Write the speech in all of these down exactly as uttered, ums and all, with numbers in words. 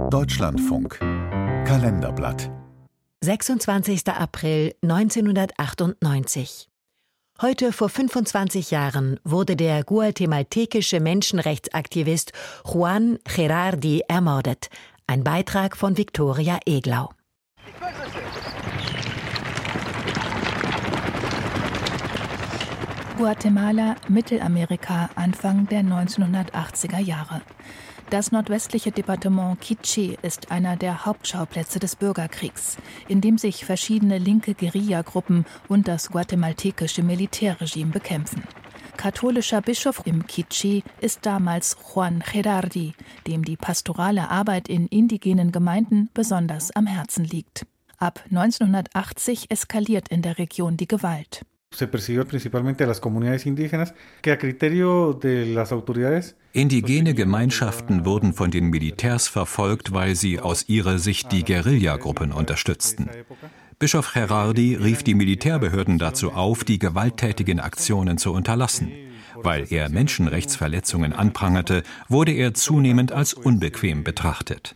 Deutschlandfunk Kalenderblatt sechsundzwanzigster April neunzehnhundertachtundneunzig. Heute vor fünfundzwanzig Jahren wurde der guatemaltekische Menschenrechtsaktivist Juan Gerardi ermordet. Ein Beitrag von Viktoria Eglau. Guatemala, Mittelamerika, Anfang der neunzehnhundertachtziger Jahre. Das nordwestliche Departement Quiché ist einer der Hauptschauplätze des Bürgerkriegs, in dem sich verschiedene linke Guerillagruppen und das guatemaltekische Militärregime bekämpfen. Katholischer Bischof im Quiché ist damals Juan Gerardi, dem die pastorale Arbeit in indigenen Gemeinden besonders am Herzen liegt. Ab neunzehnhundertachtzig eskaliert in der Region die Gewalt. Indigene Gemeinschaften wurden von den Militärs verfolgt, weil sie aus ihrer Sicht die Guerillagruppen unterstützten. Bischof Gerardi rief die Militärbehörden dazu auf, die gewalttätigen Aktionen zu unterlassen. Weil er Menschenrechtsverletzungen anprangerte, wurde er zunehmend als unbequem betrachtet.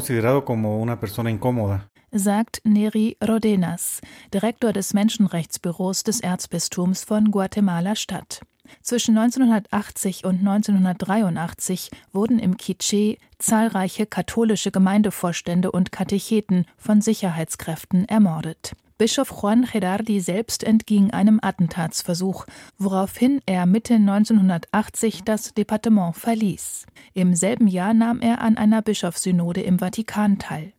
Sagt Neri Rodenas, Direktor des Menschenrechtsbüros des Erzbistums von Guatemala-Stadt. Zwischen neunzehnhundertachtzig und neunzehnhundertdreiundachtzig wurden im Quiché zahlreiche katholische Gemeindevorstände und Katecheten von Sicherheitskräften ermordet. Bischof Juan Gerardi selbst entging einem Attentatsversuch, woraufhin er Mitte neunzehnhundertachtzig das Departement verließ. Im selben Jahr nahm er an einer Bischofssynode im Vatikan teil.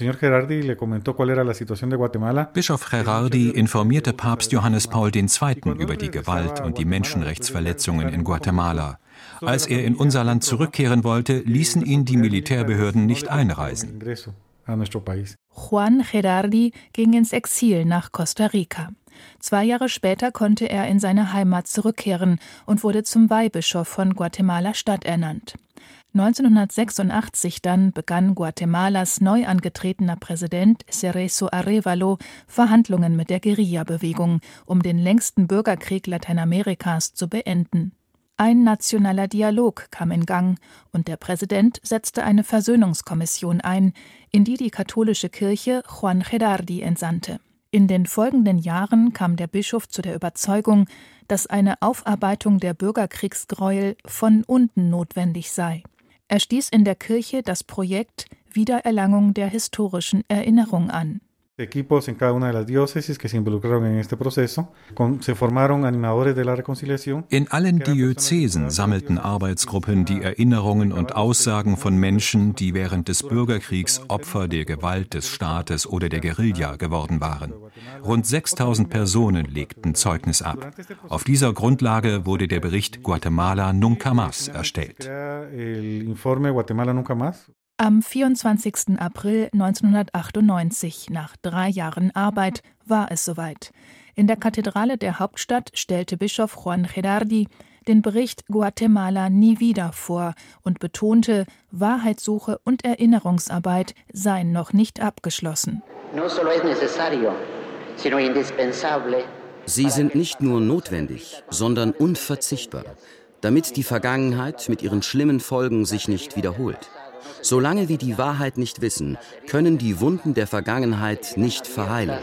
Bischof Gerardi informierte Papst Johannes Paul der Zweite über die Gewalt und die Menschenrechtsverletzungen in Guatemala. Als er in unser Land zurückkehren wollte, ließen ihn die Militärbehörden nicht einreisen. Juan Gerardi ging ins Exil nach Costa Rica. Zwei Jahre später konnte er in seine Heimat zurückkehren und wurde zum Weihbischof von Guatemala-Stadt ernannt. neunzehnhundertsechsundachtzig dann begann Guatemalas neu angetretener Präsident Cerezo Arévalo Verhandlungen mit der Guerillabewegung, um den längsten Bürgerkrieg Lateinamerikas zu beenden. Ein nationaler Dialog kam in Gang und der Präsident setzte eine Versöhnungskommission ein, in die die katholische Kirche Juan Gerardi entsandte. In den folgenden Jahren kam der Bischof zu der Überzeugung, dass eine Aufarbeitung der Bürgerkriegsgräuel von unten notwendig sei. Er stieß in der Kirche das Projekt Wiedererlangung der historischen Erinnerung an. In allen Diözesen sammelten Arbeitsgruppen die Erinnerungen und Aussagen von Menschen, die während des Bürgerkriegs Opfer der Gewalt des Staates oder der Guerilla geworden waren. Rund sechstausend Personen legten Zeugnis ab. Auf dieser Grundlage wurde der Bericht Guatemala Nunca Más erstellt. Am vierundzwanzigsten April neunzehnhundertachtundneunzig, nach drei Jahren Arbeit, war es soweit. In der Kathedrale der Hauptstadt stellte Bischof Juan Gerardi den Bericht Guatemala nie wieder vor und betonte, Wahrheitssuche und Erinnerungsarbeit seien noch nicht abgeschlossen. Sie sind nicht nur notwendig, sondern unverzichtbar, damit die Vergangenheit mit ihren schlimmen Folgen sich nicht wiederholt. Solange wir die Wahrheit nicht wissen, können die Wunden der Vergangenheit nicht verheilen.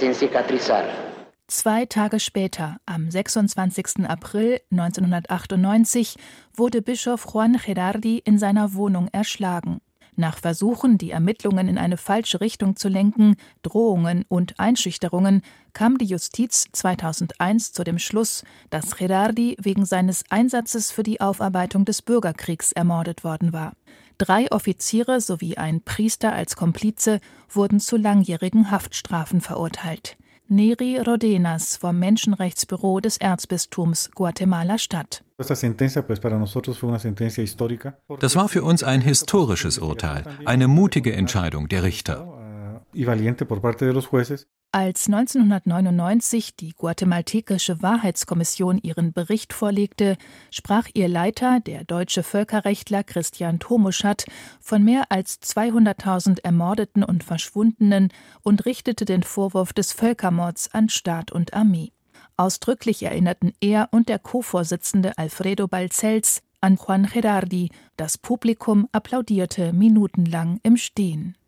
Zwei Tage später, am sechsundzwanzigsten April neunzehnhundertachtundneunzig, wurde Bischof Juan Gerardi in seiner Wohnung erschlagen. Nach Versuchen, die Ermittlungen in eine falsche Richtung zu lenken, Drohungen und Einschüchterungen, kam die Justiz zweitausendeins zu dem Schluss, dass Gerardi wegen seines Einsatzes für die Aufarbeitung des Bürgerkriegs ermordet worden war. Drei Offiziere sowie ein Priester als Komplize wurden zu langjährigen Haftstrafen verurteilt. Neri Rodenas vom Menschenrechtsbüro des Erzbistums Guatemala-Stadt. Das war für uns ein historisches Urteil, eine mutige Entscheidung der Richter. Als neunzehnhundertneunundneunzig die guatemaltekische Wahrheitskommission ihren Bericht vorlegte, sprach ihr Leiter, der deutsche Völkerrechtler Christian Tomuschat, von mehr als zweihunderttausend Ermordeten und Verschwundenen und richtete den Vorwurf des Völkermords an Staat und Armee. Ausdrücklich erinnerten er und der Co-Vorsitzende Alfredo Balcells, an Juan Gerardi. Das Publikum applaudierte minutenlang im Stehen.